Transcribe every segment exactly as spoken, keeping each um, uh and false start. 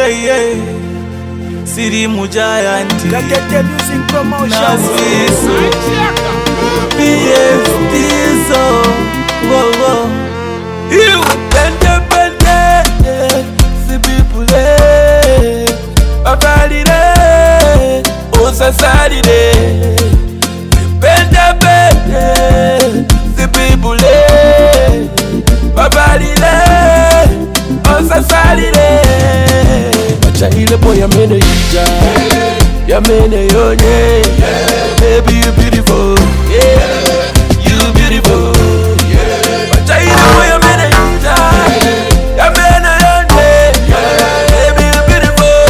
yeah, yeah. City Mujayanti. Can get the music promotion. Naziso. P F Tizo. Whoa, whoa. You pende pende. Si bipule. Babalide. Osa salide. Pende pende. Si bipule. Babalide. Osa salide. Ile boy amene yija, yamene yonye. Baby you beautiful, yeah, you beautiful, yeah. Bacha ile boy amene yija, yamene yonye. Baby you beautiful,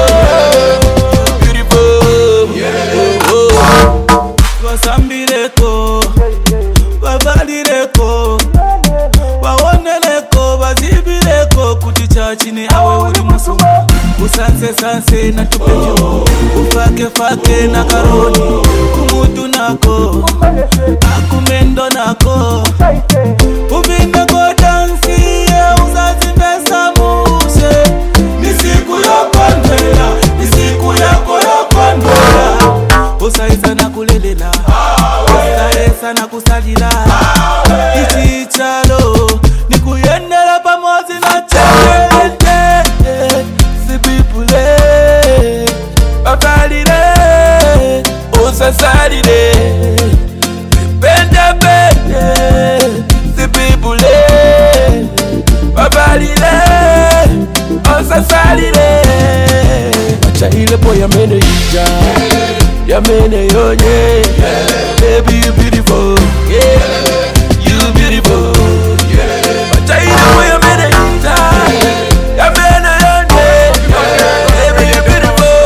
beautiful, yeah. Wasambireko, wabalireko, waoneleko, bazibireko, kuticha chini awe uri musungu. Usanse sanse na tupejo, ufake fake na karoni, kumutu nako, akumendo nako. Ubinde go dansi, uzazi pesa muse. Nisiku ya pandela, nisiku yako ya pandela. Usaisa na kulelela, usaisa na kusalila. Iti chalo, nikuyendela pamozi na chende. Salide, pende pende, si bibule, babalide, osa salide. Bacha ile boy yamene yija, yamene yonye. Baby you beautiful, yeah, you beautiful, yeah. Bacha ile boy yamene yija, yamene yonye. Baby you beautiful,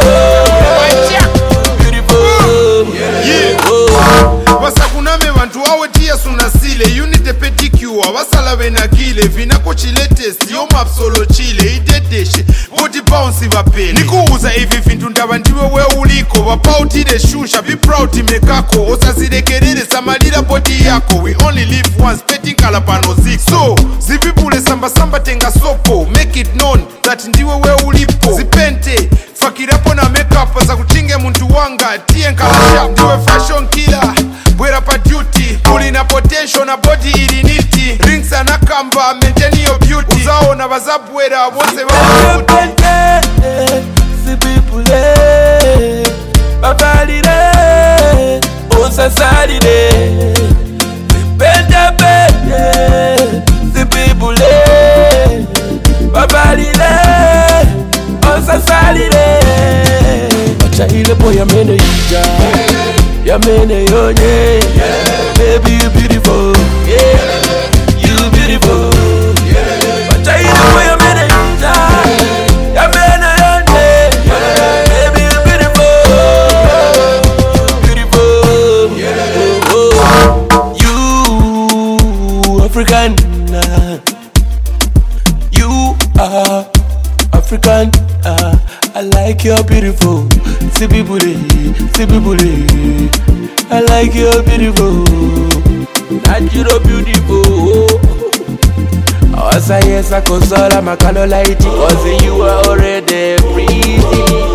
vasakuname vantu wawetia sunasile unite pedicure vasala venakile vinako chiletesi yomapsolo chile idedeshe voti bounce vapele nikuuza ivi vintu ndava ndiwe weuliko vapautile shusha be proud mekako osazilekelele samalila bodi yako we only live once petinkala pano zik so zivipule sambasamba tenga sopo make it known that ndiwe weulipo zipente fakirapo na makeup za kuchinge muntu wanga tie nkalasha ndiwe fashion killer bwera pa duty ulina potential na body iliniti rings na kamba maintain your beauty uzaona bazabwera bose ba si bipule babalide osa salide pende pende si bipule babalide osa salide. Bacha ile boy yamene yija, yamene yonye. Baby you beautiful, yeah, you beautiful, yeah. Bacha ile boy yamene yija, yamene yonye. Baby you beautiful, beautiful, yeah. Oh, you African, you are African. uh, I like your beautiful, sibibule, sibibule. I like your beautiful, natural beautiful. Osa yesa konsola makalo laiti, cause you are already pretty.